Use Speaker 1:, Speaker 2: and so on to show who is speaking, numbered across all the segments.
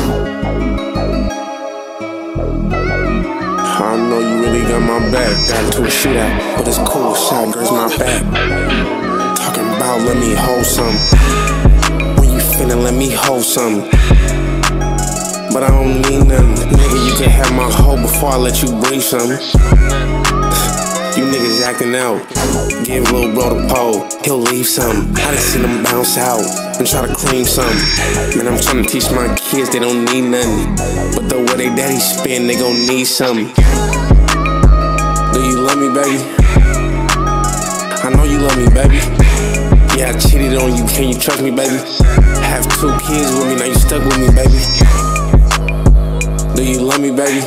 Speaker 1: I know you really got my back. Got into a shootout, but it's cool. Shot girls my back. Talking about let me hold some. When you finna let me hold some. But I don't need nothing. Nigga, you can have my hoe before I let you breathe some. You niggas acting out. Give little bro the pole, he'll leave some. I done seen him bounce out and try to cream some. Man, I'm trying to teach my kids they don't need nothing, but the way they daddy spin, they gon' need some. Do you love me, baby? I know you love me, baby. Yeah, I cheated on you, can you trust me, baby? Have 2 kids with me, now you stuck with me, baby. Do you love me, baby?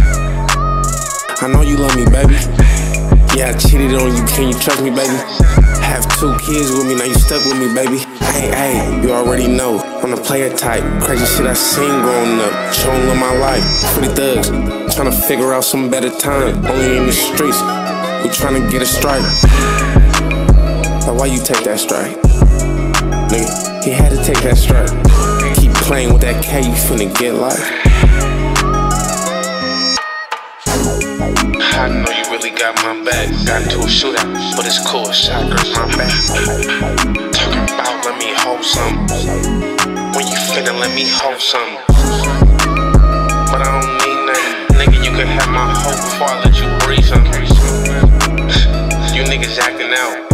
Speaker 1: I know you love me, baby. Yeah, I cheated on you, can you trust me, baby? Have 2 kids with me, now you stuck with me, baby. Hey, you already know, I'm the player type. Crazy shit I seen growing up, showing love my life. Pretty thugs, tryna figure out some better time. Only in the streets, we tryna get a strike. Now why you take that strike? Nigga, he had to take that strike. Keep playing with that K, you finna get life. I know you really got my back. Got into a shootout, but it's cool. Shot girls my back. Talking about let me hold some. When you finna let me hold some. But I don't need nothing. Nigga, you can have my hoe before I let you breathe some. You niggas acting out.